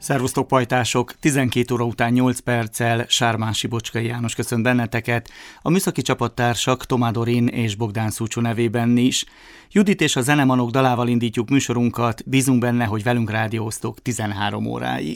Szervusztok pajtások! 12 óra után 8 perccel Sármási Bocskai János köszönt benneteket, a műszaki csapattársak Tomá Dorin és Bogdán Szúcsó nevében is. Judit és a Zenemanok dalával indítjuk műsorunkat, bízunk benne, hogy velünk rádióztok 13 óráig.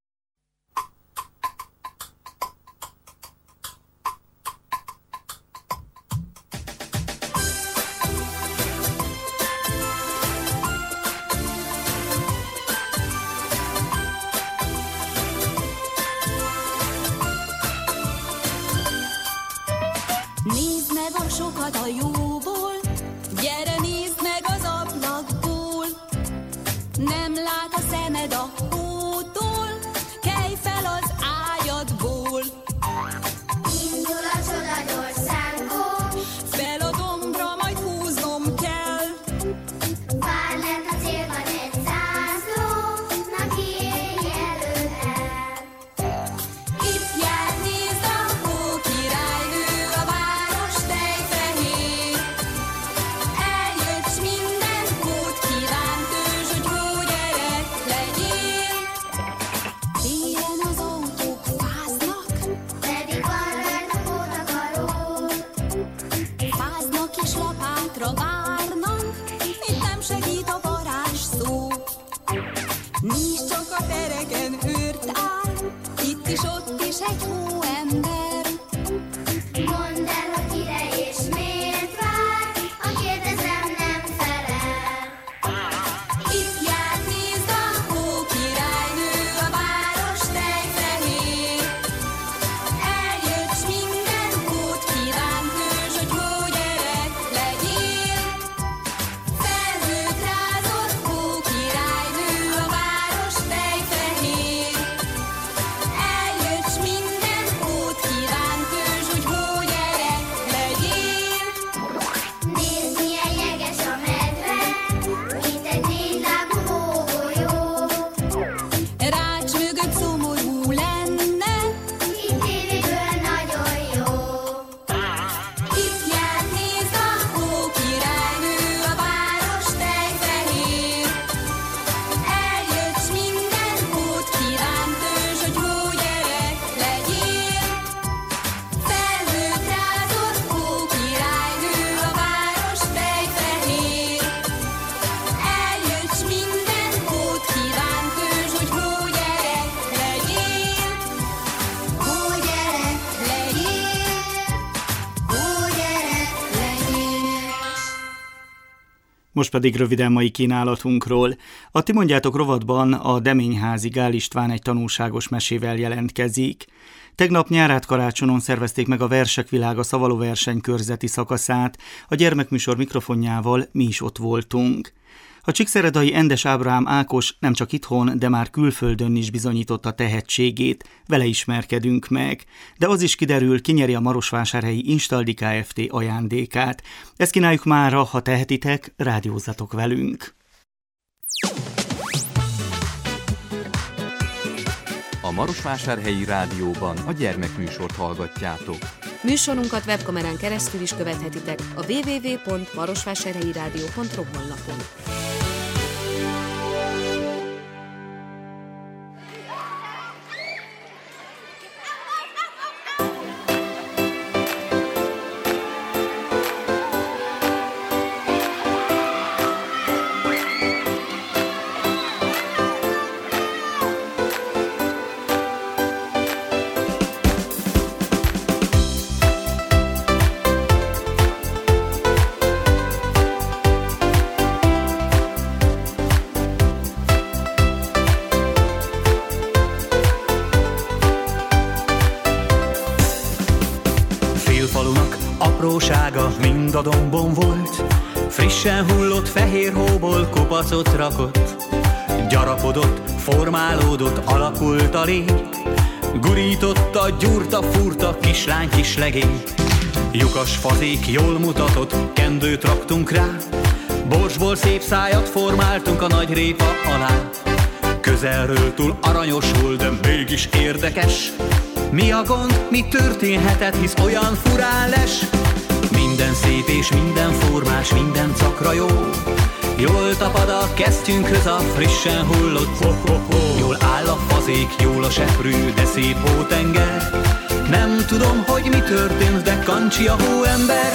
Nézd meg a sokat a jóból, gyere nézd meg az ablakból. Nem lát a szemed a hótól, kelj fel az ágyadból. Indul a csodadországból, Fel a dombra majd húznom kell. vár lent a célban egy zászló, na kiélj el. Itt jár, nézd a hókirálynő, a város tejfehér. Eljött s minden hót kívánt ős, hogy hógyerek legyél. Télen az autók fáznak, Pedig van rajta pótakaró, fáznak és lapátra várnak, itt nem segít a varázsszó. Nincs csak a tereken őrt áll, itt is ott is egy hóember. mondd el, hogy kire és miért vár, ha kérdezem nem felel. Itt jár, nézd a hókirálynő, a város tejfehér. Eljött s minden hót kívánt ős, hogy hógyerek legyél. Felhőt rázott hókirálynő, a város tejfehér. Eljött s minden hót kívánt ős, hogy hógyerek legyél. Nézd, milyen jeges a medve, mint egy négylábú hógolyó. Rács mögött szomorú lenne, Itt tévéből nagyon jó. itt jár, nézd a hókirálynő, a város tejfehér. Eljött s minden hót kívánt ős, hogy hógyerek legyél. Felhőt rázott hókirálynő, a város tejfehér. Eljött s minden hót kívánt ős, hogy hógyerek legyél. Hógyerek Legyél, hógyerek legyél. Most pedig röviden mai kínálatunkról. A Ti mondjátok rovatban a Deményházi Gál István egy tanulságos mesével jelentkezik. Tegnap nyárát karácsonon szervezték meg a Versek Világa szavalóverseny körzeti szakaszát, a gyermekműsor mikrofonjával mi is ott voltunk. A csíkszeredai Endes Ábrahám Ákos nem csak itthon, de már külföldön is bizonyította tehetségét, vele ismerkedünk meg. De az is kiderül, ki nyeri a marosvásárhelyi Instaldi Kft. Ajándékát. Ezt kínáljuk mára, ha tehetitek, rádiózzatok velünk. A Marosvásárhelyi Rádióban a gyermekműsort hallgatjátok. Műsorunkat webkamerán keresztül is követhetitek a www.marosvásárhelyirádió.ru honlapon. Félfalunak aprósága mind a dombon volt, frissen hullott fehér hóból kupacot rakott. Gyarapodott, formálódott, alakult a lég, gurította, gyúrta, fúrta kislány kislegény. Lyukas fazék jól mutatott, kendőt raktunk rá, borsból szép szájat formáltunk a nagy répa alá. Közelről túl aranyosul, de mégis érdekes. Mi a gond, mi történhetett, hisz olyan furán les? Minden szép és minden formás, minden cakra jó. Jól tapad a kesztyünkhöz a frissen hullott ho-ho-ho. Jól áll a fazik, jól a seprű, de szép hótenger. Nem tudom, hogy mi történt, de Kancsi a hóember.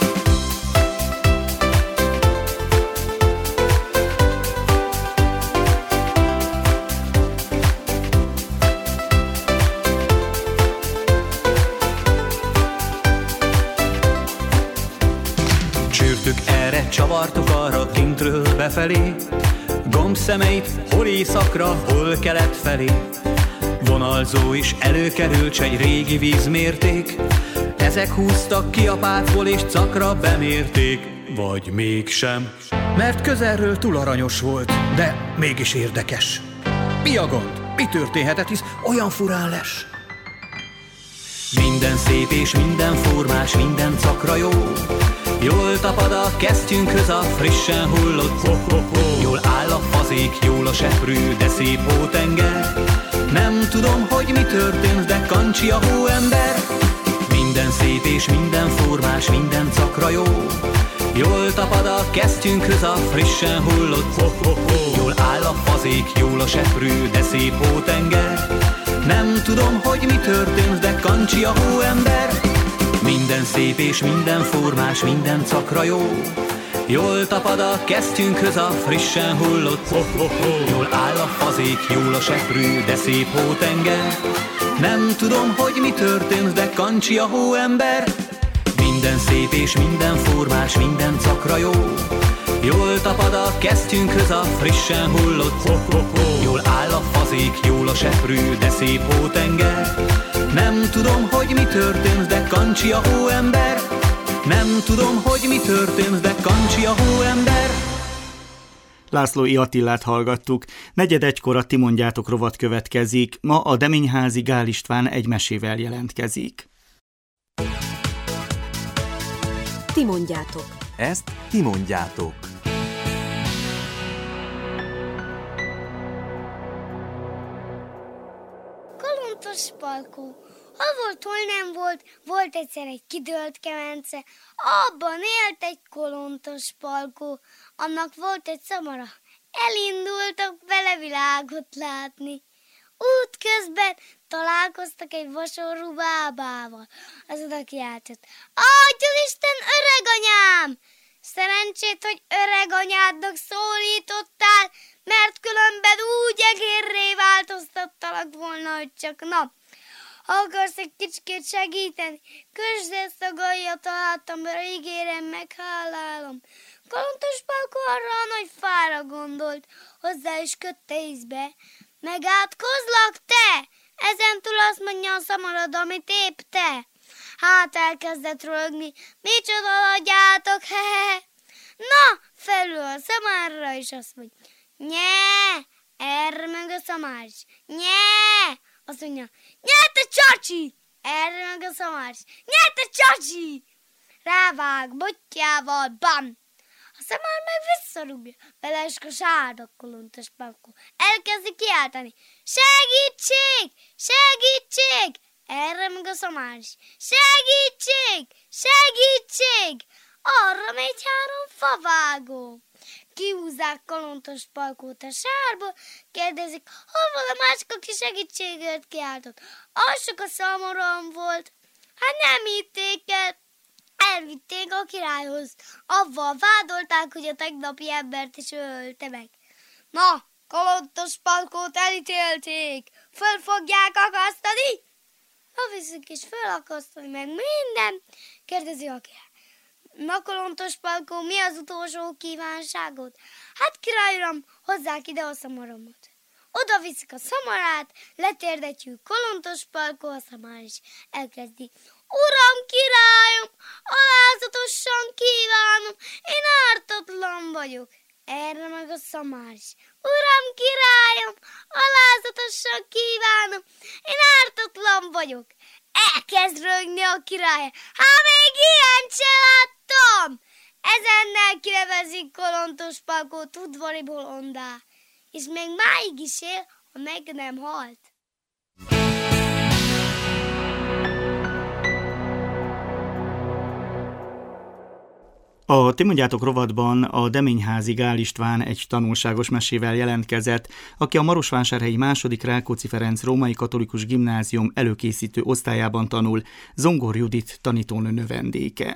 Csürtük erre, csavartuk arra, kintről befelé. Gombszemeit hol északra, hol kelet felé. Vonalzó is előkerült, s egy régi vízmérték. Ezek húztak ki a pártból, és cakra bemérték. Vagy mégsem, mert közelről túl aranyos volt, de mégis érdekes. Mi a gond? Mi történhetett, hisz olyan furán les? Minden szép és minden formás, minden cakra jó. Jól tapad a kesztyünkhöz a frissen hullott ho-ho-ho. Jól áll a fazék, jól a seprű, de szép hótenger. Nem tudom, hogy mi történt, de Kancsi a hóember. Minden szép és minden formás, minden cakra jó. Jól tapad a kesztyünkhöz a frissen hullott ho-ho-ho. Jól áll a fazék, jól a seprű, de szép hótenger. Nem tudom, hogy mi történt, de Kancsi a hóember. Minden szép és minden formás, minden cakra jó. Jól tapad a kesztyünkhöz a frissen hullott ho-ho-ho. Jól áll a fazék, jól a seprű, de szép hótenger. Nem tudom, hogy mi történt, de Kancsi a hóember. Minden szép és minden formás, minden cakra jó. Jól tapad a kesztyünkhöz a frissen hullott ho-ho-ho. Jól áll a fazék, jól a seprű, de szép hótenger. Nem tudom, hogy mi történt, de Kancsi a hóember. Nem tudom, hogy mi történt, de Kancsi a hóember. Lászlói Attilát hallgattuk. 4:45 a Ti mondjátok rovat következik. Ma a Deményházi Gál István egy mesével jelentkezik. Ti mondjátok. Ezt ti mondjátok. Kolontos Palkó. Hol volt, hol nem volt, volt egyszer egy kidőlt kemence, abban élt egy kolontos Palkó, annak volt egy szamara. Elindultak vele világot látni. Útközben találkoztak egy vasorú bábával. Az oda kiáltott: Adjon Isten, öreganyám! Szerencsét, hogy öreganyádnak szólítottál, mert különben úgy egérré változtattalak volna, hogy csak na. Ha akarsz egy kicsikét segíteni, kösd ezt a gajjat a hátamra, ígérem, meghálálom. Kolontos Palkó arra a nagy fára gondolt, hozzá is kötte ízbe. Megátkozlak te? Ezentúl azt mondja a szamarad, amit épp te. Hát elkezdett rögni, micsoda adjátok, hehe. Na, felül a szamárra, és azt mondja: Nye, erre meg a szamár is. Nye, azt mondja: Nye, te csacsi! Erre meg a szamár is. Nye, te csacsi! Rávág botjával, bam! A szamár meg visszarúgja, beleesk a sárda kolontos Palkó. Elkezdi kiáltani: Segítség! Segítség! Erre meg a szamár is. Segítség! Segítség! Arra megy 3 favágó. Kihúzzák kolontos Palkót a sárból, kérdezik: hol van a másik, aki segítségért kiáltott? Az csak a szamaram volt. Hát nem hitték el. Elvitték a királyhoz. Avval vádolták, hogy a tegnapi embert is ölte meg. Na, kolontos Palkót elítélték. Föl fogják akasztani? Na, viszik is fölakasztani meg minden. Kérdezi a király: Na, kolontos Palkó, mi az utolsó kívánságot? Hát, király uram, hozzák ide a szamaromat. Oda viszik a szamarát, letérdetjük kolontos Palkó, a szamár is elkezdi: Uram, királyom, alázatosan kívánom, én ártatlan vagyok. Erre meg a szamár is: Uram, királyom, alázatosan kívánom, én ártatlan vagyok. Elkezd rögni a király: Hát még ilyen se láttam! Ezennel kinevezik kolontos Palkót udvari bolondá, és még máig is él, ha meg nem halt. A Ti mondjátok rovatban a Deményházi Gál István egy tanulságos mesével jelentkezett, aki a marosvásárhelyi II. Rákóczi Ferenc Római Katolikus Gimnázium előkészítő osztályában tanul, Zongor Judit tanítónő növendéke.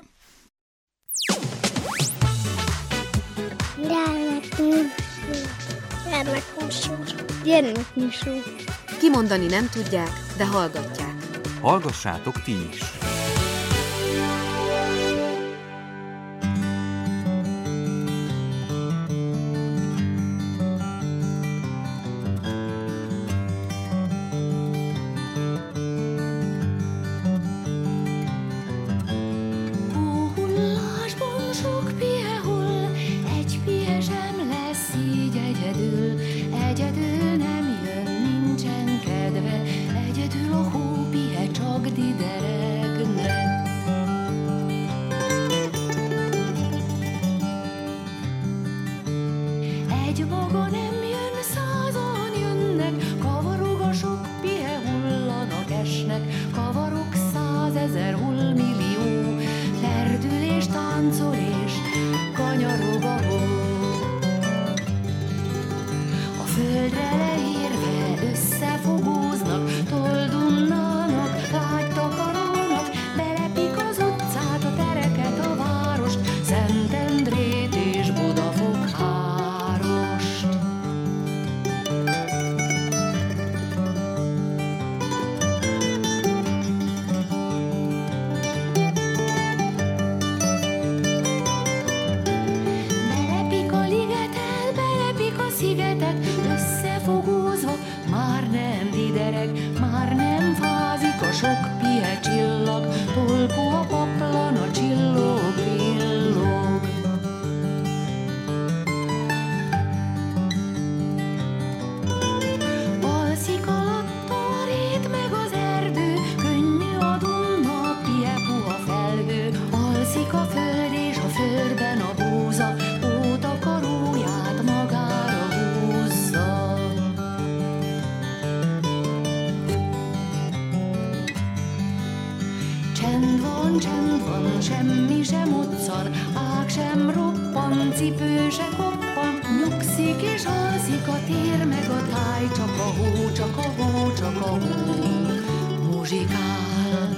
Gyermekműsor. Kimondani nem tudják, de hallgatják. Hallgassátok ti is! Semmi sem otszan, ág sem roppan, cipő se koppan, nyugszik és alszik a tér meg a táj, csak a hó, csak a hó, csak a hó, muzsikál.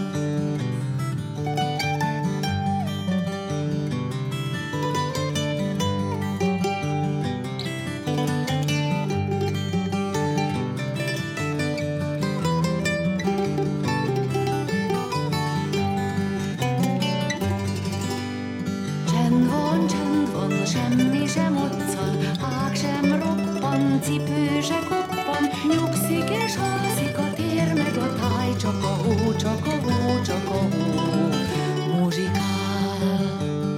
Semmi sem otszan, ág sem roppan, cipő se koppan, nyugszik és alszik a tér meg a táj, csak a hó, csak a hó, csak a hó, muzsikál.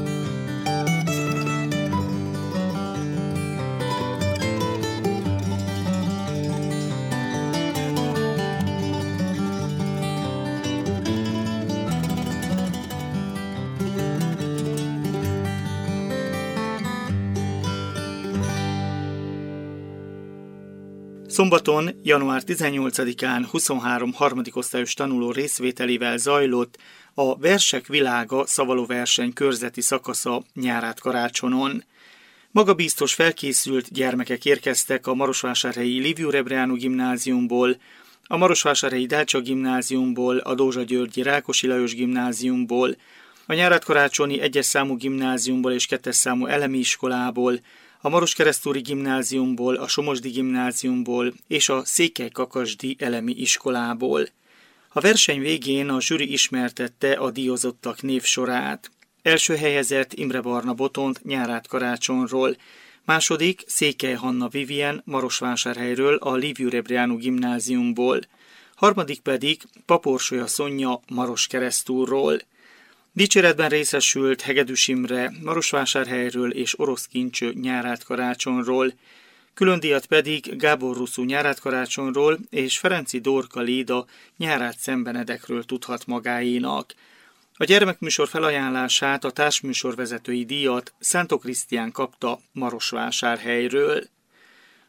Szombaton, január 18-án 23 harmadik osztályos tanuló részvételével zajlott a Versek világa szavalóverseny körzeti szakasza Nyárádkarácsonon. Magabiztos felkészült gyermekek érkeztek a marosvásárhelyi Liviu Rebreanu gimnáziumból, a marosvásárhelyi Dácsa gimnáziumból, a Dózsa Györgyi Rákosi Lajos gimnáziumból, a Nyárádkarácsoni 1-es számú gimnáziumból és 2-es számú elemi iskolából, a Maroskeresztúri gimnáziumból, a Somosdi gimnáziumból és a Székely-Kakasdi elemi iskolából. A verseny végén a zsűri ismertette a díjazottak névsorát. Első helyezett Imre Barna Botont Nyárádkarácsonról, második Székely Hanna Vivien Marosvásárhelyről a Liviu Rebreanu gimnáziumból, harmadik pedig Paporsolya Szonya Maroskeresztúrról. Dicséretben részesült Hegedűs Imre Marosvásárhelyről és Orosz Kincső Nyárádkarácsonról, külön díjat pedig Gábor Russzú Nyárádkarácsonról és Ferenci Dorka Léda Nyárád-Szentbenedekről tudhat magáénak. A gyermekműsor felajánlását, a társműsorvezetői díjat Szántó Krisztián kapta Marosvásárhelyről.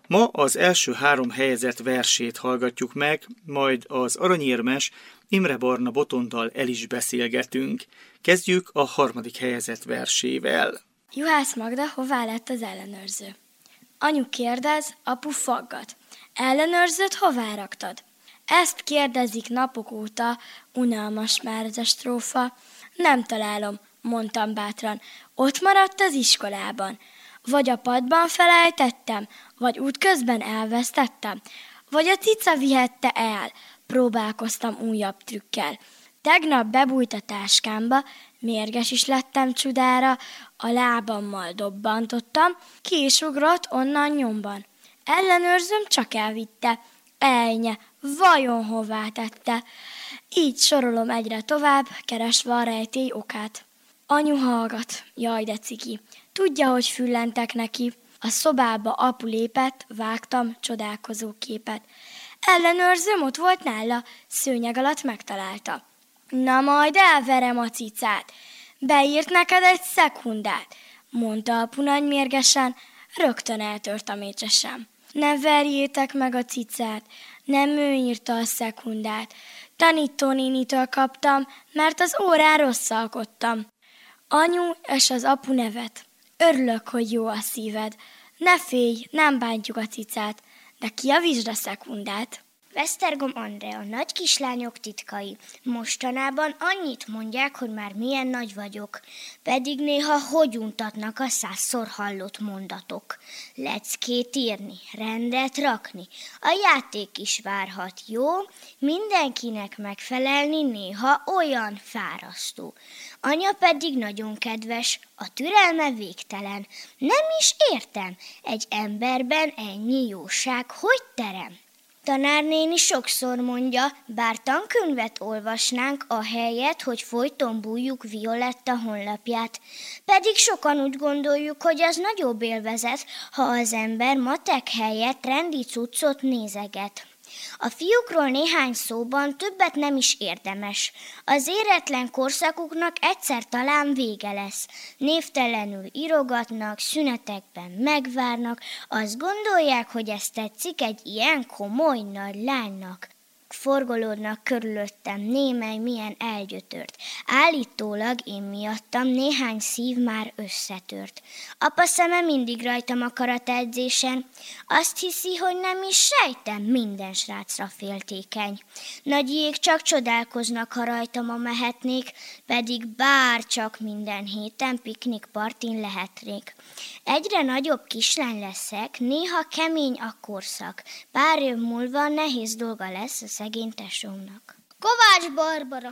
Ma az első 3 helyezett versét hallgatjuk meg, majd az aranyérmes Imre Barna Botondal el is beszélgetünk. Kezdjük a 3. helyezett versével. Juhász Magda, hová lett az ellenőrző? Anyu kérdez, apu faggat. Ellenőrzőt hová raktad? Ezt kérdezik napok óta, unalmas már ez a strófa. Nem találom, mondtam bátran. Ott maradt az iskolában. Vagy a padban felejtettem, vagy útközben elvesztettem, vagy a cica vihette el, próbálkoztam újabb trükkel. Tegnap bebújt a táskámba, mérges is lettem csudára, a lábammal dobbantottam, ki is ugrott onnan nyomban. Ellenőrzöm csak elvitte, ejnye, vajon hová tette? Így sorolom egyre tovább, keresve a rejtély okát. Anyu hallgat, jaj de ciki, tudja, hogy füllentek neki. A szobába apu lépett, vágtam csodálkozó képet. Ellenőrzőm ott volt nála, szőnyeg alatt megtalálta. Na majd elverem a cicát, beírt neked egy szekundát, mondta apu nagy mérgesen, rögtön eltört a mécsesem. Ne verjétek meg a cicát, nem ő írta a szekundát. Tanítónénitől kaptam, mert az órán rosszalkodtam. Anyu és az apu nevet. Örülök, hogy jó a szíved. Ne félj, nem bántjuk a cicát, de kijavítsd a szekundát. Vesztergom Andrea, nagy kislányok titkai. Mostanában annyit mondják, hogy már milyen nagy vagyok, pedig néha hogy untatnak a 100-szor hallott mondatok. Leckét írni, rendet rakni, a játék is várhat, jó? Mindenkinek megfelelni néha olyan fárasztó. Anya pedig nagyon kedves, a türelme végtelen. Nem is értem, egy emberben ennyi jóság hogy terem? Tanárnéni sokszor mondja, bár tankönyvet olvasnánk ahelyett, hogy folyton bújjuk Violetta honlapját. Pedig sokan úgy gondoljuk, hogy az nagyobb élvezet, ha az ember matek helyett rendi cuccot nézeget. A fiúkról néhány szóban többet nem is érdemes. Az éretlen korszakuknak egyszer talán vége lesz. Névtelenül írogatnak, szünetekben megvárnak, azt gondolják, hogy ez tetszik egy ilyen komoly nagy lánynak. Forgolódnak körülöttem némely milyen elgyötört. Állítólag én miattam néhány szív már összetört. Apa szeme mindig rajtam a karateedzésen. Azt hiszi, hogy nem is sejtem, minden srácra féltékeny. Nagyiék csak csodálkoznak, ha rajtam a mehetnék, pedig bárcsak minden héten piknikpartin lehetnék. Egyre nagyobb kislány leszek, néha kemény a korszak. Pár év múlva nehéz dolga lesz a szegény tesómnak. Kovács Barbara,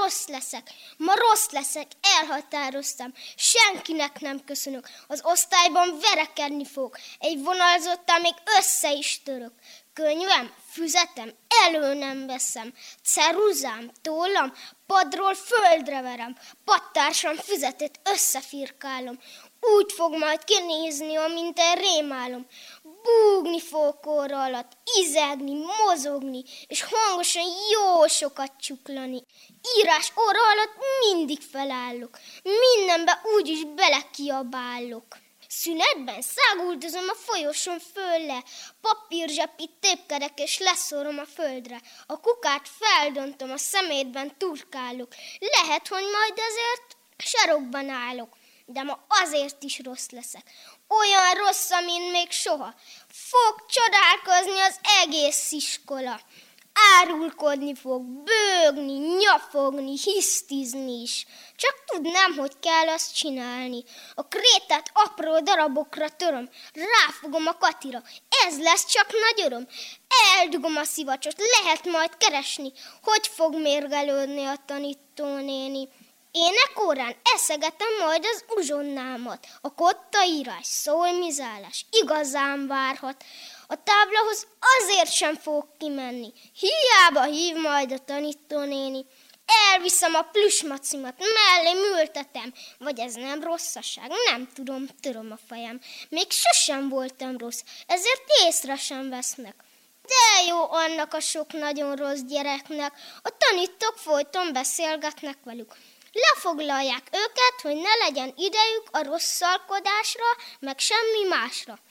ma rossz leszek, elhatároztam, senkinek nem köszönök, az osztályban verekedni fogok, egy vonalzottal még össze is török. Könyvem, füzetem, elő nem veszem, ceruzám, tollam, padról földre verem, padtársam füzetét összefirkálom, úgy fog majd kinézni, amint én rémálom. Búgni fogok óra alatt, izegni, mozogni, és hangosan jó sokat csuklani. Írás óra alatt mindig felállok, mindenbe úgyis belekiabálok. Szünetben száguldozom a folyosón fölle, papírzsepit tépkedek és leszorom a földre. A kukát feldöntöm, a szemétben turkálok. Lehet, hogy majd ezért sarokban állok, de ma azért is rossz leszek. Olyan rossz, mint még soha. Fog csodálkozni az egész iskola. Árulkodni fog, bőgni, nyafogni, hisztizni is. Csak tudnám, hogy kell azt csinálni. A krétát apró darabokra töröm, ráfogom a Katira. Ez lesz csak nagy öröm. Eldugom a szivacsot, lehet majd keresni, hogy fog mérgelődni a tanítónéni. Énekórán eszegetem majd az uzsonnámat, a kottaírás, szólmizálás igazán várhat. A táblahoz azért sem fogok kimenni, hiába hív majd a tanítónéni. Elviszem a plüsmacimat, mellém ültetem, vagy ez nem rosszaság, nem tudom, töröm a fejem. Még sosem voltam rossz, ezért észre sem vesznek. De jó annak a sok nagyon rossz gyereknek, a tanítók folyton beszélgetnek velük. Lefoglalják őket, hogy ne legyen idejük a rosszalkodásra, meg semmi másra.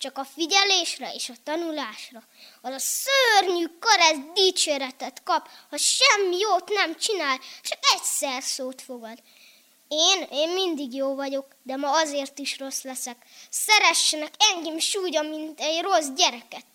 csak a figyelésre és a tanulásra. Az a szörnyű kereszt dicséretet kap, ha semmi jót nem csinál, csak egyszer szót fogad. Én mindig jó vagyok, de ma azért is rossz leszek. Szeressenek engem súgya, mint egy rossz gyereket.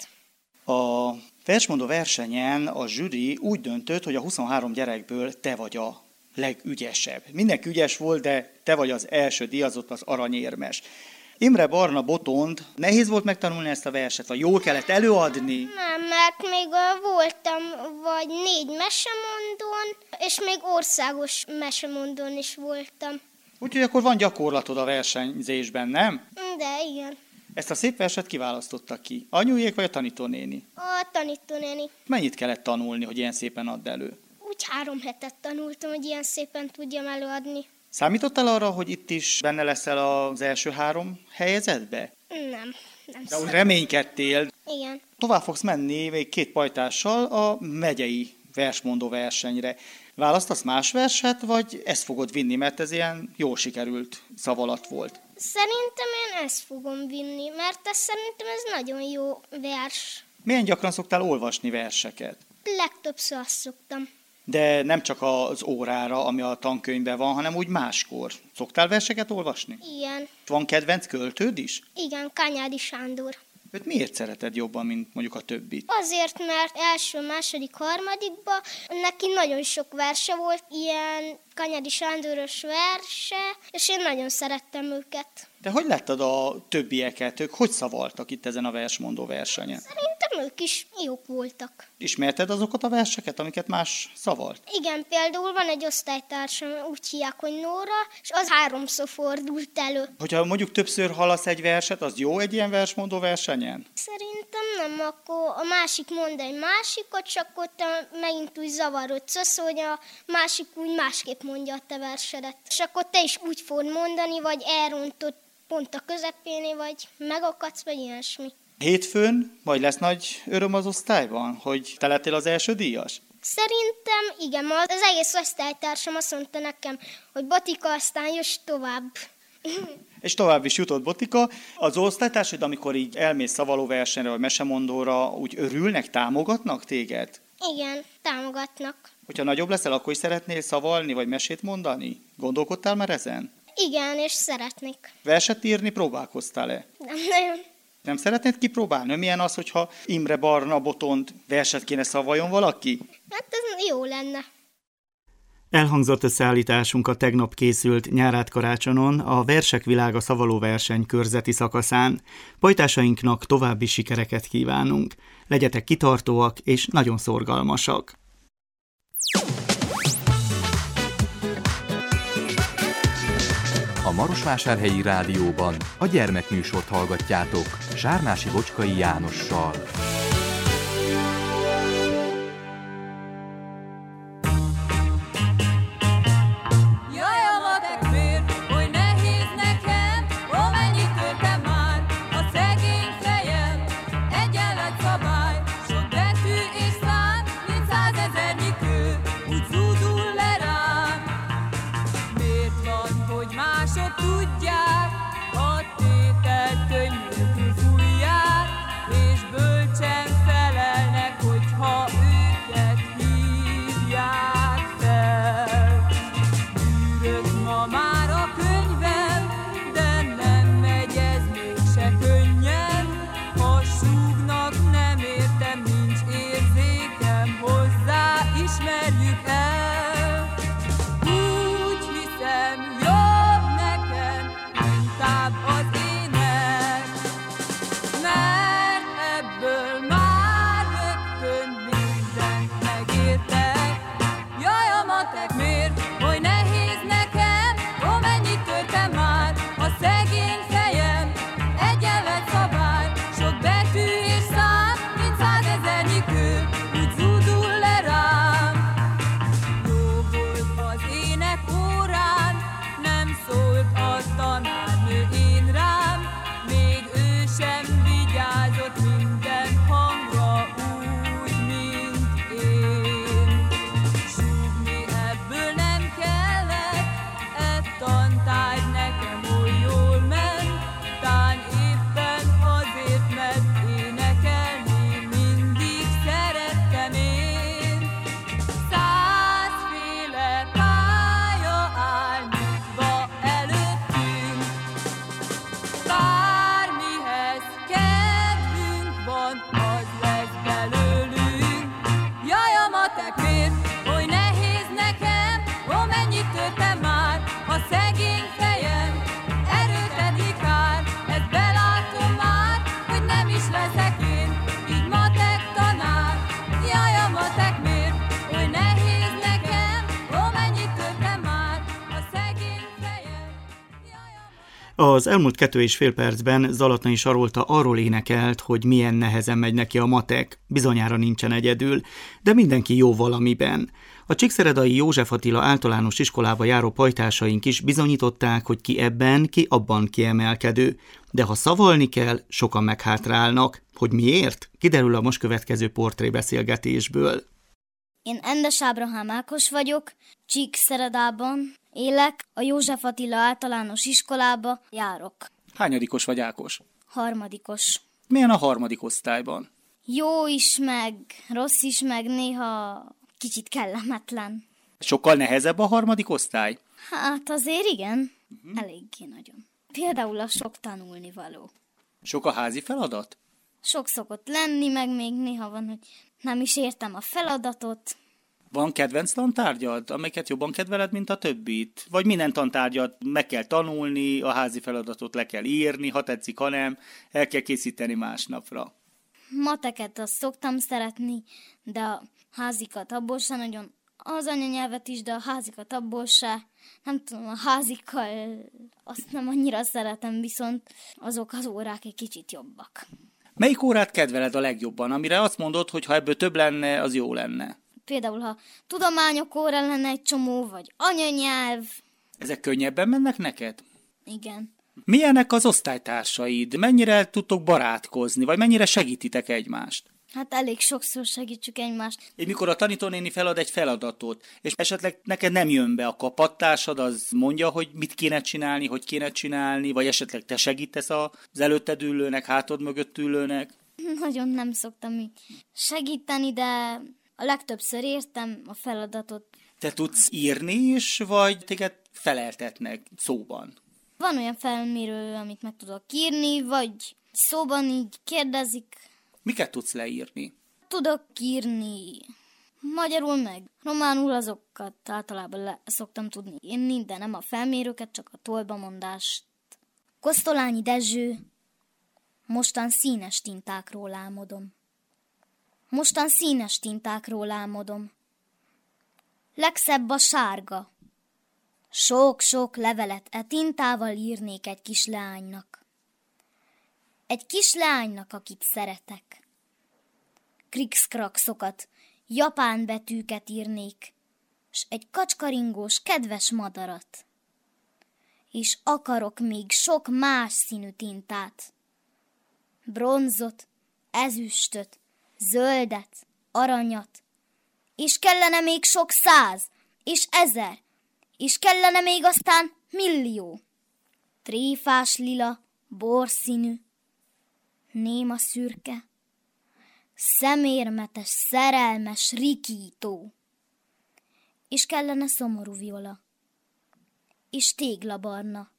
A versmondó versenyen a zsűri úgy döntött, hogy a 23 gyerekből te vagy a legügyesebb. Mindenki ügyes volt, de te vagy az első díjazott, az aranyérmes. Imre Barna Botond, nehéz volt megtanulni ezt a verset, vagy jól kellett előadni? Nem, mert még voltam vagy 4 mesemondón, és még országos mesemondón is voltam. Úgyhogy akkor van gyakorlatod a versenyzésben, nem? De igen. Ezt a szép verset kiválasztotta ki? Anyujék vagy a tanítónéni? A tanítónéni. Mennyit kellett tanulni, hogy ilyen szépen add elő? Úgy 3 hetet tanultam, hogy ilyen szépen tudjam előadni. Számítottál arra, hogy itt is benne leszel az első 3 helyezetbe? Nem De úgy reménykedtél. Igen. Tovább fogsz menni még 2 pajtással a megyei versmondó versenyre. Választasz más verset, vagy ezt fogod vinni, mert ez ilyen jól sikerült szavalat volt? Szerintem én ezt fogom vinni, mert szerintem ez nagyon jó vers. Milyen gyakran szoktál olvasni verseket? Legtöbbször azt szoktam. De nem csak az órára, ami a tankönyvben van, hanem úgy máskor. Szoktál verseket olvasni? Igen. Van kedvenc költőd is? Igen, Kanyádi Sándor. Őt miért szereted jobban, mint mondjuk a többit? Azért, mert első, második, harmadikban neki nagyon sok verse volt, ilyen Kanyádi Sándoros verse, és én nagyon szerettem őket. De hogy láttad a többieket? Ők hogy szavaltak itt ezen a versmondó versenyen? Szerintem ők is jók voltak. Ismerted azokat a verseket, amiket más szavalt? Igen, például van egy osztálytársam, úgy hívják, hogy Nóra, és az 3-szor fordult elő. Hogyha mondjuk többször hallasz egy verset, az jó egy ilyen versmondó versenyen? Szerintem nem, akkor a másik mond egy másikot, csak ott megint úgy zavarodsz, hogy a másik úgy másképp mondja a te versedet. És akkor te is úgy fogod mondani, vagy elrontod pont a közepén, vagy megakadsz, vagy ilyesmi. Hétfőn majd lesz nagy öröm az osztályban, hogy te lettél az első díjas? Szerintem igen, az egész osztálytársam azt mondta nekem, hogy Botika, aztán jössz tovább. És tovább is jutott Botika. Az osztálytársaid, amikor így elmész szavalóversenyre vagy mesemondóra, úgy örülnek, támogatnak téged? Igen, támogatnak. Hogyha nagyobb leszel, akkor is szeretnél szavalni vagy mesét mondani? Gondolkodtál már ezen? Igen, és szeretnék. Verset írni próbálkoztál-e? Nem nagyon. Nem szeretnéd kipróbálni? Milyen az, hogyha Imre Barna Botond verset kéne szavaljon valaki? Hát ez jó lenne. Elhangzott összeállításunk a tegnap készült Nyárátkarácsonon, a Versek Világa szavalóverseny körzeti szakaszán. Pajtásainknak további sikereket kívánunk. Legyetek kitartóak és nagyon szorgalmasak. A Marosvásárhelyi Rádióban a gyermekműsort hallgatjátok Sármási Bocskai Jánossal. Az elmúlt 2,5 percben Zalatnai Sarolta arról énekelt, hogy milyen nehezen megy neki a matek, bizonyára nincsen egyedül, de mindenki jó valamiben. A Csíkszeredai József Attila általános iskolába járó pajtásaink is bizonyították, hogy ki ebben, ki abban kiemelkedő, de ha szavalni kell, sokan meghátrálnak. Hogy miért? Kiderül a most következő portrébeszélgetésből. Én Endes Ábrahám Ákos vagyok, Csíkszeredában élek, a József Attila általános iskolába járok. Hányadikos vagy, Ákos? 3. Milyen a 3. osztályban? Jó is, meg rossz is, meg néha kicsit kellemetlen. Sokkal nehezebb a 3. osztály? Hát azért igen, eléggé nagyon. Például a sok tanulnivaló. Sok a házi feladat? Sok szokott lenni, meg még néha van, hogy nem is értem a feladatot. Van kedvenc tantárgyad, amelyiket jobban kedveled, mint a többit? Vagy minden tantárgyat meg kell tanulni, a házi feladatot le kell írni, ha tetszik, ha nem, el kell készíteni másnapra? Mateket azt szoktam szeretni, de a házikat abból se nagyon. Az anyanyelvet is, de a házikat abból se. Nem tudom, a házikkal azt nem annyira szeretem, viszont azok az órák egy kicsit jobbak. Melyik órát kedveled a legjobban, amire azt mondod, hogy ha ebből több lenne, az jó lenne? Például, ha tudományok óra lenne egy csomó, vagy anyanyelv. Ezek könnyebben mennek neked? Igen. Milyenek az osztálytársaid? Mennyire tudtok barátkozni, vagy mennyire segítitek egymást? Hát elég sokszor segítsük egymást. És mikor a tanítónéni felad egy feladatot, és esetleg neked nem jön be a kapattársad, az mondja, hogy mit kéne csinálni, hogy kéne csinálni, vagy esetleg te segítesz az előtted ülőnek, hátad mögött ülőnek? Nagyon nem szoktam így segíteni, de a legtöbbször értem a feladatot. Te tudsz írni is, vagy téged feleltetnek szóban? Van olyan felmérő, amit meg tudok írni, vagy szóban így kérdezik. Miket tudsz leírni? Tudok írni magyarul meg románul, azokat általában szoktam tudni írni, de nem a felmérőket, csak a tolbamondást. Kosztolányi Dezső, mostan színes tintákról álmodom. Mostan színes tintákról álmodom. Legszebb a sárga. Sok-sok levelet e tintával írnék egy kis leánynak. Egy kis leánynak, akit szeretek. Krikszkrakszokat, japán betűket írnék, s egy kacskaringós, kedves madarat. És akarok még sok más színű tintát. Bronzot, ezüstöt, zöldet, aranyat. És kellene még sok 100, és 1000, és kellene még aztán 1.000.000. Tréfás lila, borszínű, néma szürke, szemérmetes, szerelmes, rikító. És kellene szomorú viola, és téglabarna,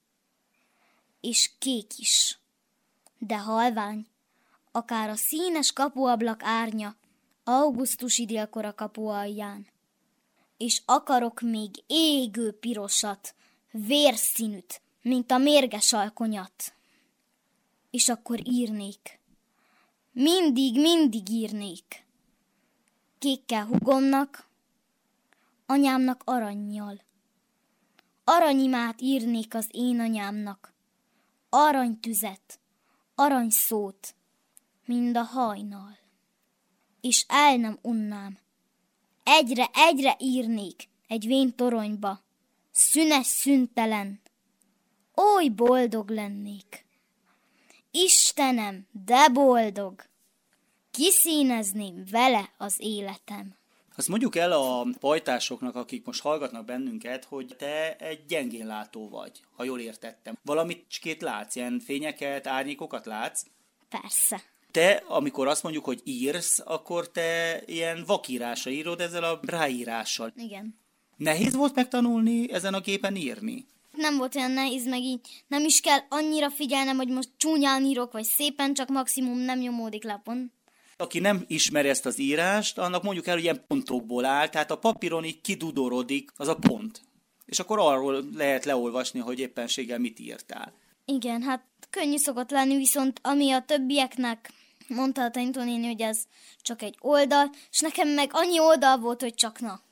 és kék is, de halvány, akár a színes kapuablak árnya augusztusi délkora kapu alján. És akarok még égő pirosat, vérszínűt, mint a mérges alkonyat. És akkor írnék. Mindig írnék. Kékkel hugomnak, anyámnak arannyal. Aranyimát írnék az én anyámnak. Aranytüzet, aranyszót, mind a hajnal. És el nem unnám. Egyre írnék egy vén toronyba. Szünes, szüntelen. Oly boldog lennék. Istenem, de boldog! Kiszínezném vele az életem. Azt mondjuk el a pajtásoknak, akik most hallgatnak bennünket, hogy te egy gyengénlátó vagy, ha jól értettem. Valamit látsz, ilyen fényeket, árnyékokat látsz? Persze. Te, amikor azt mondjuk, hogy írsz, akkor te ilyen vakírásra írod ezzel a ráírással. Igen. Nehéz volt megtanulni ezen a gépen írni? Nem volt olyan nehéz, meg így nem is kell annyira figyelnem, hogy most csúnyán írok, vagy szépen, csak maximum nem nyomódik lapon. Aki nem ismeri ezt az írást, annak mondjuk el, hogy ilyen pontokból áll, tehát a papíron így kidudorodik az a pont. És akkor arról lehet leolvasni, hogy éppenséggel mit írtál. Igen, hát könnyű szokott lenni, viszont ami a többieknek mondta a tanítónéni, hogy ez csak egy oldal, és nekem meg annyi oldal volt, hogy csak na.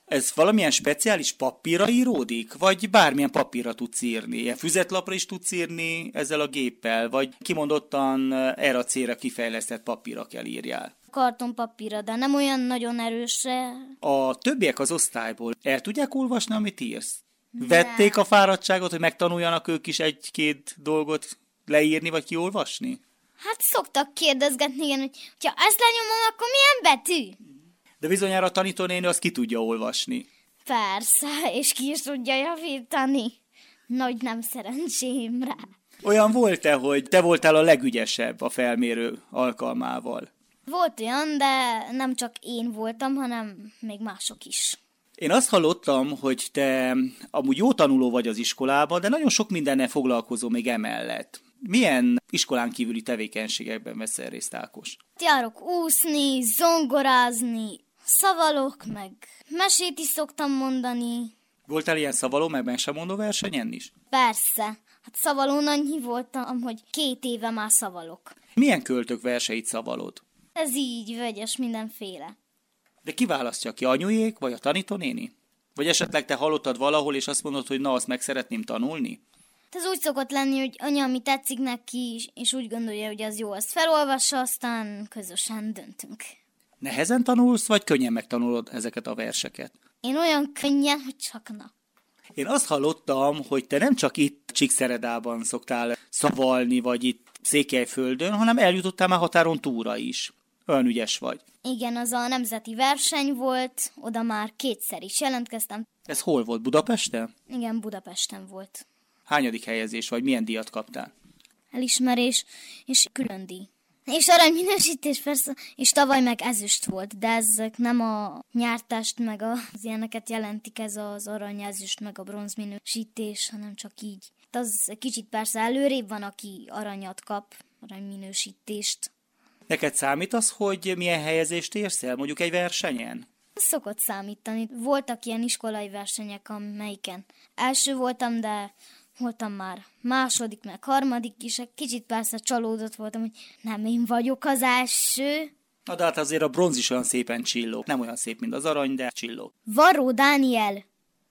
Ez valamilyen speciális papírra íródik? Vagy bármilyen papírra tudsz írni? Ilyen füzetlapra is tudsz írni ezzel a géppel? Vagy kimondottan erre a célra kifejlesztett papírra kell írjál? Kartonpapírra, de nem olyan nagyon erősre. A többiek az osztályból el tudják olvasni, amit írsz? Vették a fáradtságot, hogy megtanuljanak ők is egy-két dolgot leírni, vagy kiolvasni? Hát szoktak kérdezgetni, igen, hogy ha ezt lenyomom, akkor milyen betű? De bizonyára a tanítónéni azt ki tudja olvasni. Persze, és ki is tudja javítani. Nagy nem szerencsém rá. Olyan volt-e, hogy te voltál a legügyesebb a felmérő alkalmával? Volt olyan, de nem csak én voltam, hanem még mások is. Én azt hallottam, hogy te amúgy jó tanuló vagy az iskolában, de nagyon sok mindennel foglalkozol még emellett. Milyen iskolán kívüli tevékenységekben veszel részt, Ákos? Járok úszni, zongorázni, szavalok, meg mesét is szoktam mondani. Voltál ilyen szavaló, meg mesemondó versenyen is? Persze. Hát szavalón annyi voltam, hogy 2 éve már szavalok. Milyen költők verseit szavalod? Ez így vegyes mindenféle. De ki választja ki, anyujék vagy a tanítónéni? Vagy esetleg te hallottad valahol, és azt mondod, hogy na, azt meg szeretném tanulni? Ez úgy szokott lenni, hogy anya, ami tetszik neki, és úgy gondolja, hogy az jó, azt felolvassa, aztán közösen döntünk. Nehezen tanulsz, vagy könnyen megtanulod ezeket a verseket? Én olyan könnyen, hogy csak na. Én azt hallottam, hogy te nem csak itt Csíkszeredában szoktál szavalni, vagy itt Székelyföldön, hanem eljutottál már határon túlra is. Olyan ügyes vagy. Igen, az a nemzeti verseny volt, oda már 2-szer is jelentkeztem. Ez hol volt, Budapesten? Igen, Budapesten volt. Hányadik helyezés vagy, milyen díjat kaptál? Elismerés és külön díj. És aranyminősítés persze, és tavaly meg ezüst volt, de ezek nem a nyártást meg az ilyeneket jelentik, ez az arany, ezüst meg a bronzminősítés, hanem csak így. Az kicsit persze előrébb van, aki aranyat kap, aranyminősítést. Neked számít az, hogy milyen helyezést érsz el, mondjuk egy versenyen? Szokott számítani. Voltak ilyen iskolai versenyek, amelyiken első voltam, de voltam már második, meg harmadik is. Kicsit persze csalódott voltam, hogy nem én vagyok az első. Na de hát azért a bronz is olyan szépen csillog. Nem olyan szép, mint az arany, de csillog. Varró Dániel,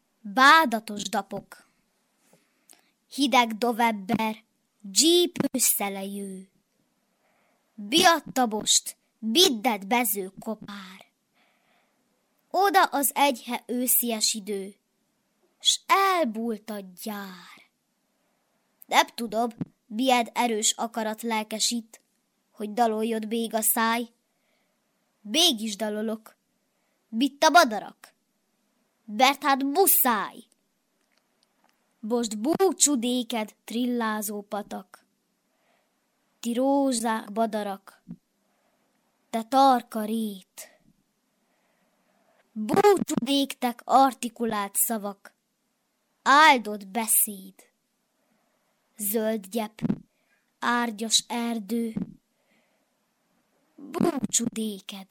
bádatos dapok. Hideg dovebber, dzsípős szelejű. Biattabost, biddet bező kopár. Oda az egyhe őszies idő, s elbúlt a gyár. Debb tudod, bied erős akarat lelkesít, hogy daloljod bég a száj. Bég is dalolok, bitt a badarak, bert hát buszáj. Bost búcsudéked trillázó patak, ti rózsák badarak, te tarka rét. Búcsudéktek artikulált szavak, áldott beszéd, zöld gyep, árgyas erdő, búcsudéked.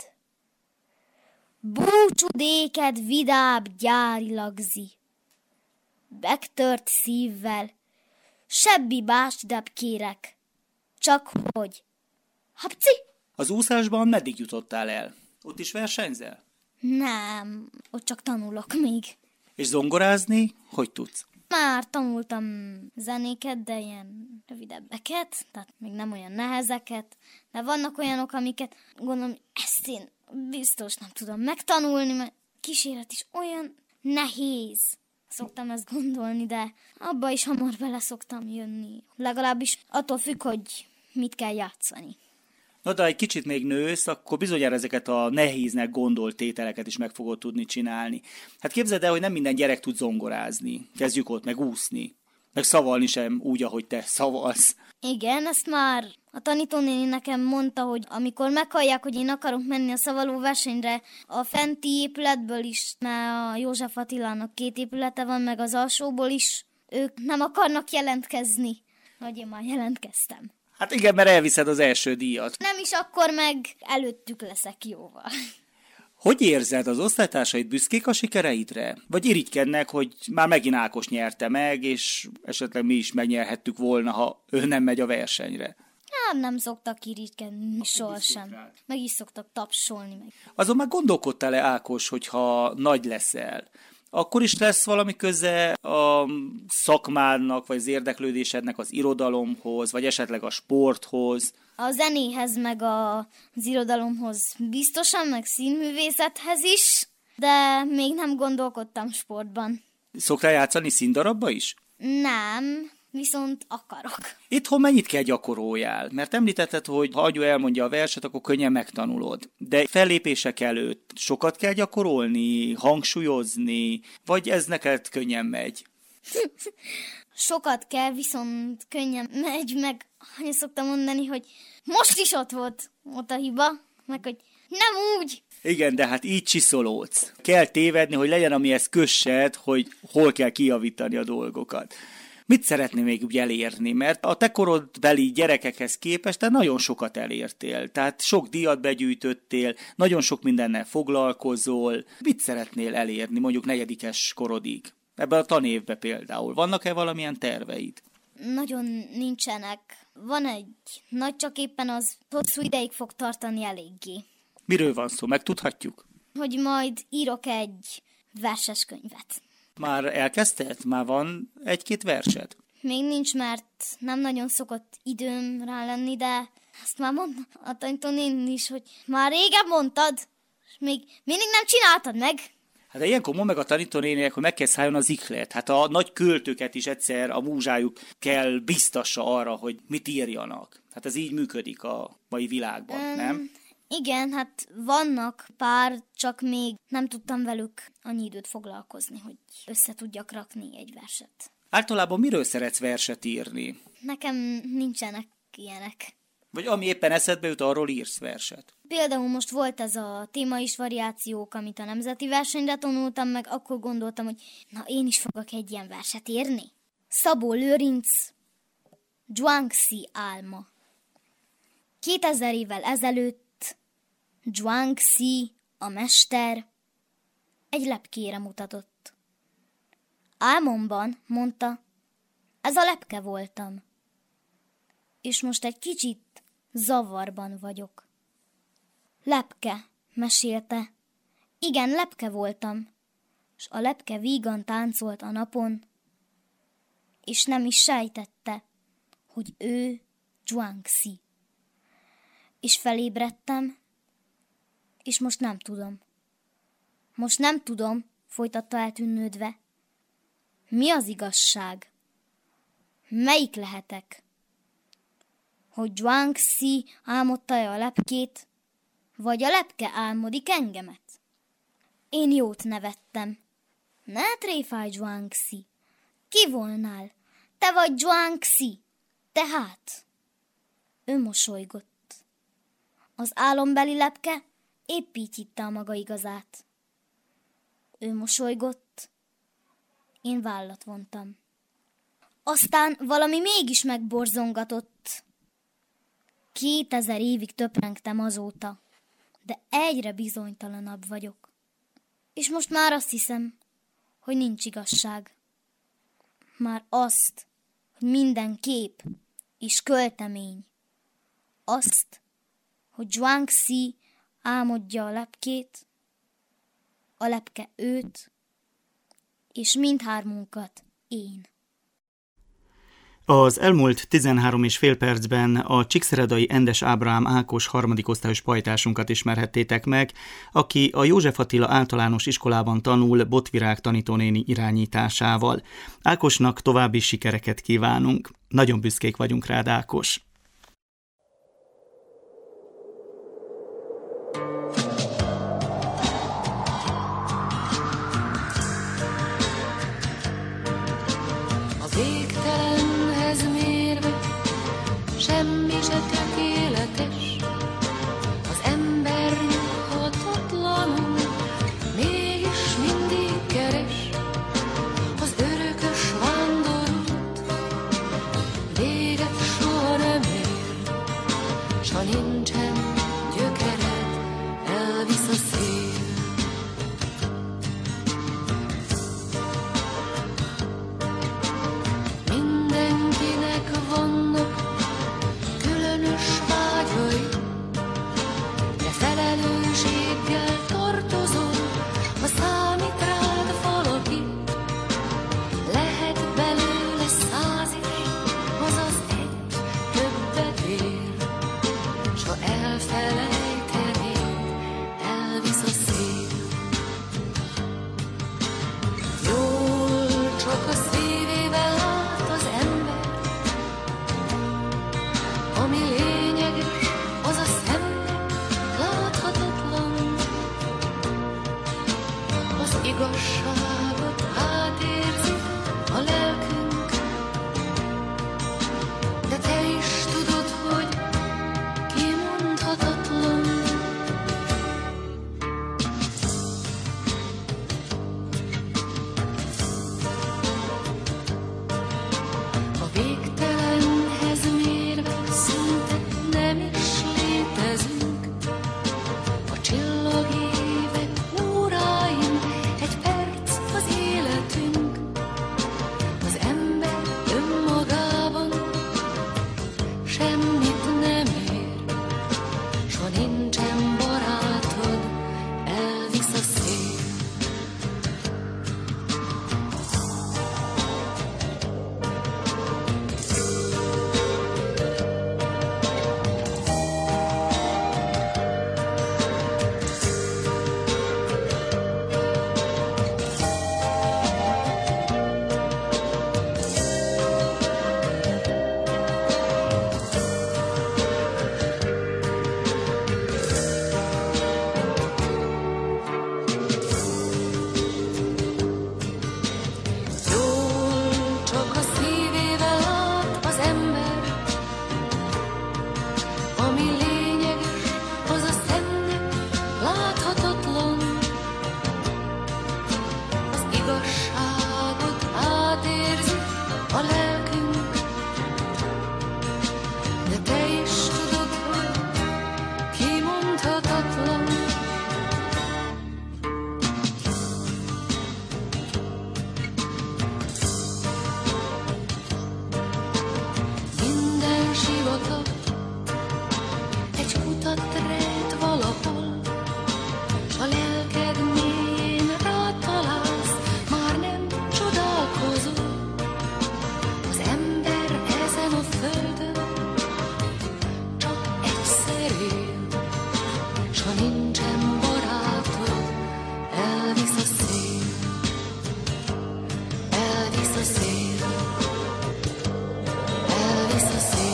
Búcsudéked vidább gyári lagzi, megtört szívvel, sebbi básdebb kérek, csak hogy. Hapci! Az úszásban meddig jutottál el? Ott is versenyzel? Nem, ott csak tanulok még. És zongorázni hogy tudsz? Már tanultam zenéket, de ilyen rövidebbeket, tehát még nem olyan nehezeket, de vannak olyanok, amiket gondolom, ezt én biztos nem tudom megtanulni, mert kíséret is olyan nehéz. Szoktam ezt gondolni, de abba is hamar bele szoktam jönni. Legalábbis attól függ, hogy mit kell játszani. Na de egy kicsit még nősz, akkor bizonyára ezeket a nehéznek gondolt tételeket is meg fogod tudni csinálni. Hát képzeld el, hogy nem minden gyerek tud zongorázni. Kezdjük ott, meg úszni. Meg szavalni sem úgy, ahogy te szavalsz. Igen, ezt már a tanítónéni nekem mondta, hogy amikor meghallják, hogy én akarok menni a szavaló versenyre, a fenti épületből is, mert a József Attilának 2 épülete van, meg az alsóból is, ők nem akarnak jelentkezni. Hogy én már jelentkeztem. Hát igen, mert elviszed az első díjat. Nem is, akkor meg előttük leszek jóval. Hogy érzed, az osztálytársaid büszkék a sikereidre? Vagy irigykednek, hogy már megint Ákos nyerte meg, és esetleg mi is megnyerhettük volna, ha ő nem megy a versenyre? már nem szoktak irigykedni sohasem. Meg is szoktak tapsolni. Meg. Azon már gondolkodtál-e, Ákos, hogyha nagy leszel? Akkor is lesz valami köze a szakmádnak, vagy az érdeklődésednek az irodalomhoz, vagy esetleg a sporthoz? A zenéhez, meg az irodalomhoz biztosan, meg színművészethez is, de még nem gondolkodtam sportban. Szoktál játszani színdarabba is? Nem, viszont akarok. Itthon mennyit kell gyakoroljál? Mert említetted, hogy ha anyu elmondja a verset, akkor könnyen megtanulod. De fellépések előtt sokat kell gyakorolni, hangsúlyozni, vagy ez neked könnyen megy? Sokat kell, viszont könnyen megy, meg hogy szoktam mondani, hogy most is ott volt a hiba, meg hogy nem úgy. Igen, de hát így csiszolódsz. Kell tévedni, hogy legyen amihez kössed, hogy hol kell kijavítani a dolgokat. Mit szeretnél még úgy elérni? Mert a te korodbeli gyerekekhez képest te nagyon sokat elértél. Tehát sok díjat begyűjtöttél, nagyon sok mindennel foglalkozol. Mit szeretnél elérni mondjuk 4. korodig? Ebben a tanévben például. Vannak-e valamilyen terveid? Nagyon nincsenek. Van egy nagy, csak éppen az hosszú ideig fog tartani eléggé. Miről van szó? Megtudhatjuk? Hogy majd írok egy verses könyvet. Már elkezdted? Már van 1-2 versed? Még nincs, mert nem nagyon szokott időm rá lenni, de azt már mondta a tanítónéni is, hogy már régen mondtad, és még mindig nem csináltad meg. Hát de ilyenkor mond meg a tanítónéninek, hogy meg kell szálljon az ihlet. Hát a nagy költőket is egyszer a múzsájuk kell biztassa arra, hogy mit írjanak. Hát ez így működik a mai világban, nem? Igen, hát vannak pár, csak még nem tudtam velük annyi időt foglalkozni, hogy össze tudjak rakni egy verset. Általában miről szeretsz verset írni? Nekem nincsenek ilyenek. Vagy ami éppen eszedbe jut, arról írsz verset? Például most volt ez a téma is variációk, amit a nemzeti versenyre tanultam meg, akkor gondoltam, hogy na én is fogok egy ilyen verset írni. Szabó Lőrinc, Zhuangzi álma. 2000 évvel ezelőtt Zhuangzi, a mester, egy lepkére mutatott. Álmomban, mondta, ez a lepke voltam. És most egy kicsit zavarban vagyok. Lepke, mesélte. Igen, lepke voltam, s a lepke vígan táncolt a napon, és nem is sejtette, hogy ő Zhuangzi. És felébredtem, és most nem tudom. Most nem tudom, folytatta eltűnődve. Mi az igazság? Melyik lehetek? Hogy Zhuangzi álmodta-e a lepkét, vagy a lepke álmodik engemet? Én jót nevettem. Ne tréfálj, Zhuangzi. Ki volnál? Te vagy Zhuangzi. Tehát? Ő mosolygott. Az álombeli lepke épp így hitte a maga igazát. Ő mosolygott, én vállat vontam. Aztán valami mégis megborzongatott. 2000 évig töprengtem azóta, de egyre bizonytalanabb vagyok. És most már azt hiszem, hogy nincs igazság. Már azt, hogy minden kép és költemény. Azt, hogy Zhuangzi álmodja a lepkét, a lepke őt, és mindhármunkat én. Az elmúlt 13,5 percben a csíkszeredai Endes Ábrahám Ákos 3. osztályos pajtásunkat ismerhettétek meg, aki a József Attila általános iskolában tanul Botvirág tanítónéni irányításával. Ákosnak további sikereket kívánunk. Nagyon büszkék vagyunk rád, Ákos! Semmi se tökéletes, az ember nyughatatlanul mégis mindig keres az örökös vándorút, véget soha nem igazságot átérzi a lelkünk, de te is tudod, hogy kimondhatatlan. A végtelenhez mérve szinte nem is létezünk. A csillagévek óráin egy perc az életünk. Az ember önmagában semmit nem ér, s ha nincsen barátod, elvisz a szél. Jól csak a szívével lát az ember, ami lényeges, az a szemnek láthatatlan. Az igazságot átérzi a lelkünk, de te is tudod, hogy kimondhatatlan. Minden sivatag egy kutat rejt valahol, s a lelked mélyén rátalálsz, már nem csodálkozol. Az ember ezen a földön csak egyszer él, s ha nincsen barátod, elvisz a szél, elvisz a szél, elvisz a szél.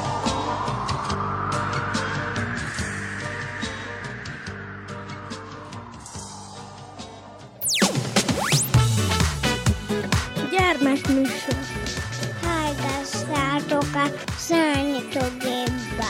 Gyermekműsor. Hallgassátok a számítógépbe.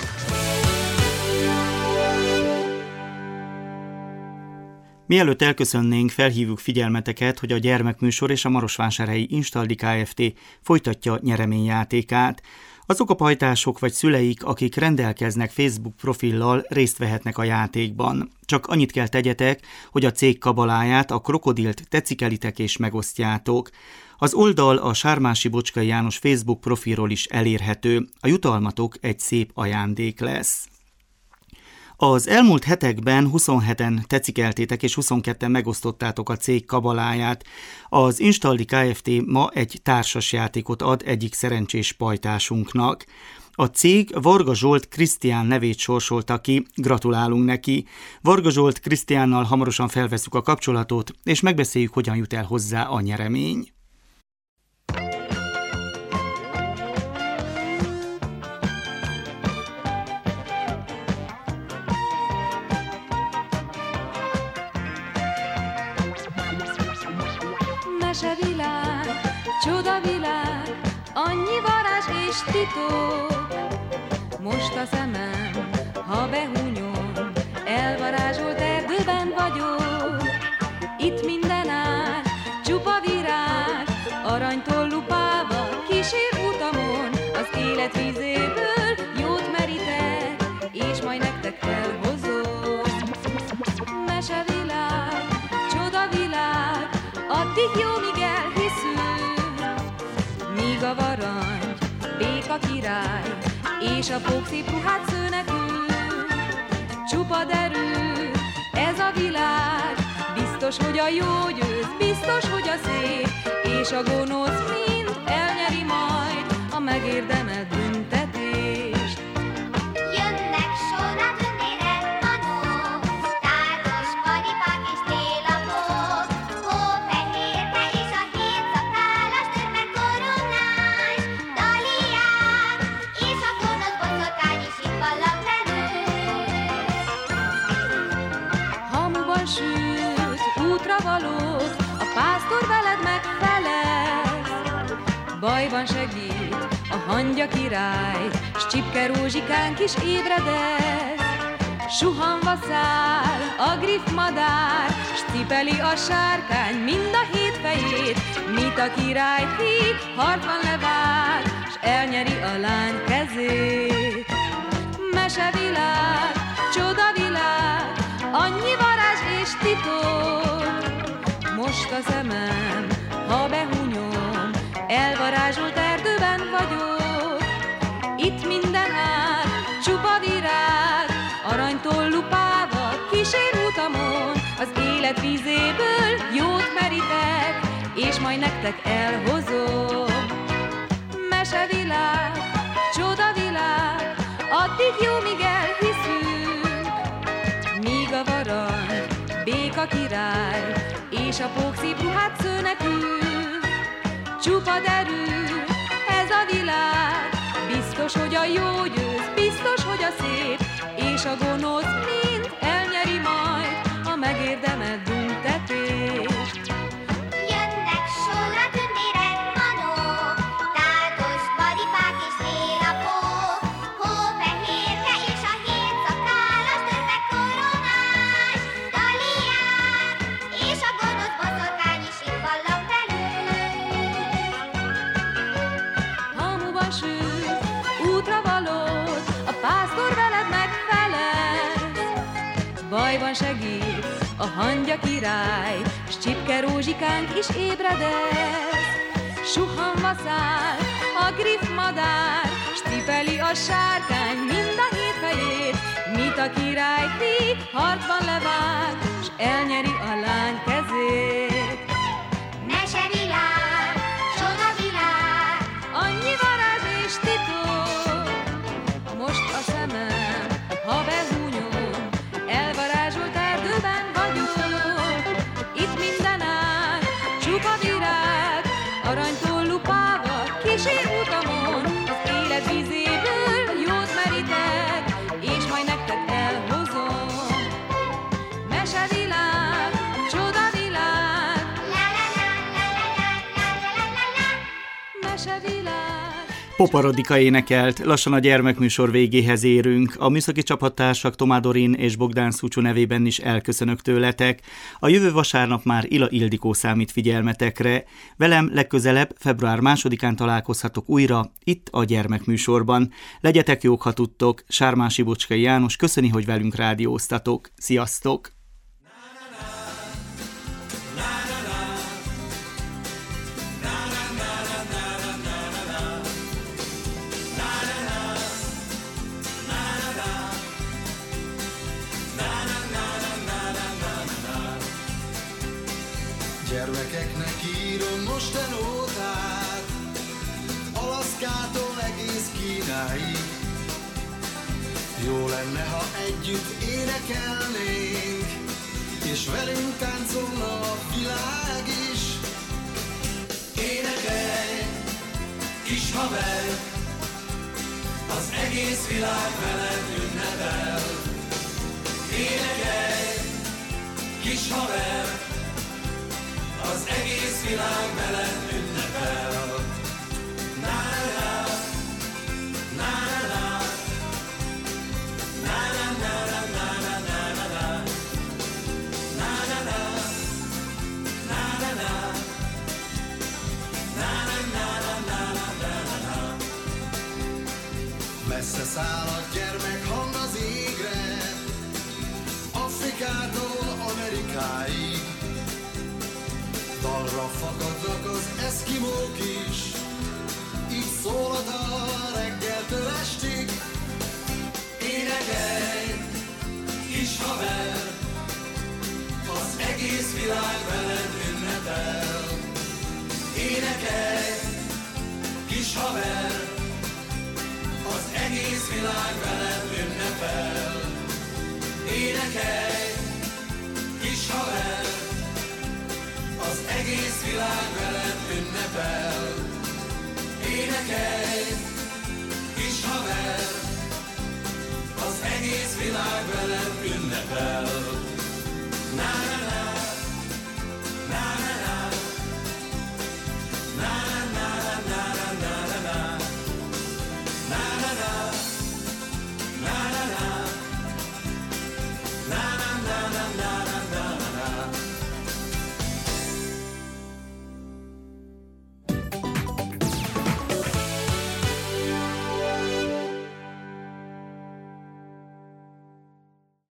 Mielőtt elköszönnénk, felhívjuk figyelmeteket, hogy a Gyermekműsor és a Marosvásárhelyi Instaldi Kft. Folytatja nyereményjátékát. Azok a pajtások vagy szüleik, akik rendelkeznek Facebook profillal, részt vehetnek a játékban. Csak annyit kell tegyetek, hogy a cég kabaláját, a krokodilt tetszik-elitek és megosztjátok. Az oldal a Sármási Bocskai János Facebook profilról is elérhető. A jutalmatok egy szép ajándék lesz. Az elmúlt hetekben 27-en tetszikeltétek és 22-en megosztottátok a cég kabaláját. Az Instaldi Kft. Ma egy társasjátékot ad egyik szerencsés pajtásunknak. A cég Varga Zsolt Krisztián nevét sorsolta ki, gratulálunk neki. Varga Zsolt Krisztiánnal hamarosan felveszük a kapcsolatot, és megbeszéljük, hogyan jut el hozzá a nyeremény. Mesevilág, csodavilág, annyi varázs és titok. Most a szemem, ha behúnyom, elvarázsolt erdőben vagyok. Itt minden áll, csupa virág, aranytól lupával kísér utamon. Az élet vízéből jót merítek, és majd nektek elhozom. Mesevilág, csodavilág, addig jó, míg elhiszünk, míg a varangy, béka király, és a pók szép ruhát sző nekünk. Csupa derű, ez a világ, biztos, hogy a jó győz, biztos, hogy a szép, és a gonosz mind elnyeri majd a megérdemelt büntetést. Jönnek sorra tündére manók, tárgos karipák és télapók, hófehérke és a hét szakállas törpe koronás, daliák, és a gonosz boszorkány is itt vallag velünk. Hamuban sült, útra való, valót, a pásztor veled megfelel. Bajban segít a hangya király, s csipke rózsikánk is ébredez. Suhanva száll a griff madár, s cipeli a sárkány mind a 7 fejét. Mit a király fi, harcban levág, s elnyeri a lány kezét. Mesevilág, csodavilág, annyi varázs és titok. Most a szemem, ha behunyom, elvarázsolt erdőben vagyok. Itt minden át, csupa virág, aranytollú páva kísér utamon. Az élet vízéből jót merítek, és majd nektek elhozom. Mesevilág, csodavilág, addig jó, míg elhiszünk. Míg a varangy, béka király, és a pók szép ruhát sző nekünk. Csupa derű, ez a világ, biztos, hogy a jó győz, biztos, hogy a szép, és a gonosz mind elnyeri majd a megérdemelt büntetést. Jönnek sorra tündérek, manók, táltos paripák és télapók, hófehérke és a 7 szakállas, törpe koronás daliák, és a gonosz boszorkány is itt vallam velünk. Hamuban sül, útra valód, a pásztor veled megfelel. Bajban segít a hangya király, s csipke rózsikánk is ébredez. Suhanva száll a griff madár, s cipeli a sárkány mind a 7 fejét. Mit a király fi, harcban levág, s elnyeri a lány kezét. Mesevilág, csodavilág, annyi varázs és titok. Most a szemem, ha behúnyom, elvarázsolt erdőben vagyok. Itt minden át, csupa virág, aranytollú páva kísér utamon. Az élet vízéből jót merítek, és majd nektek elhozom. Mesevilág, csodavilág, mesevilág. Poparodika énekelt, lassan a gyermekműsor végéhez érünk. A műszaki csapattársak Tomá Dorin és Bogdán Szucsú nevében is elköszönök tőletek. A jövő vasárnap már Ila Ildikó számít figyelmetekre. Velem legközelebb február 2-án találkozhatok újra, itt a gyermekműsorban. Legyetek jók, ha tudtok. Sármási Bocskai János köszöni, hogy velünk rádióztatok. Sziasztok! Gyermekeknek írom mosten ótát, Alaszkától egész Kínáig. Jó lenne, ha együtt énekelnénk, és velünk táncolna a világ is. Énekelj, kis haver, az egész világ veled ünnepel. Énekelj, kis haver, az egész világ veled ünnepel. Na-na-na, na-na-na, na-na-na-na-na-na-na-na, na-na-na, na-na-na, na-na-na-na-na-na-na. Messze száll a gyermekhang az égre, Afrikától Amerikáig. Dalra fakadnak az eszkimók is, így szól a dal reggeltől estig. Énekelj, kis haver, az egész világ veled ünnepel. Énekelj, kis haver, az egész világ veled ünnepel. Énekelj, kis haver, az egész világ veled ünnepel. Énekelj, kis haver, az egész világ veled ünnepel.